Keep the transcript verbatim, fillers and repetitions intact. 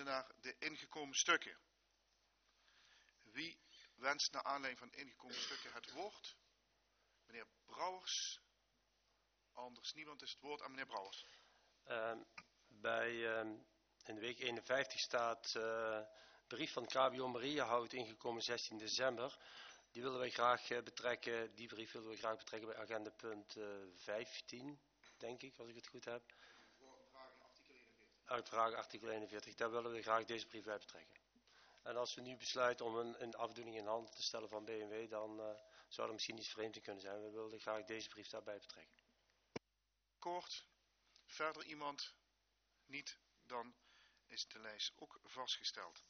naar de ingekomen stukken. Wie wenst naar aanleiding van de ingekomen stukken het woord? Meneer Brouwers. Anders niemand is het woord aan meneer Brouwers. Uh, bij uh, in de week eenenvijftig staat uh, brief van K B O Mariahout ingekomen zestien december. Die willen wij graag uh, betrekken. Die brief willen we graag betrekken bij agenda punt uh, vijftien, denk ik, als ik het goed heb. Vragen artikel eenenveertig. Uitvragen artikel eenenveertig. Daar willen we graag deze brief bij betrekken. En als we nu besluiten om een, een afdoening in handen te stellen van B M W, dan uh, zou er misschien iets vreemd in kunnen zijn. We willen graag deze brief daarbij betrekken. Kort. Verder iemand niet, dan is de lijst ook vastgesteld.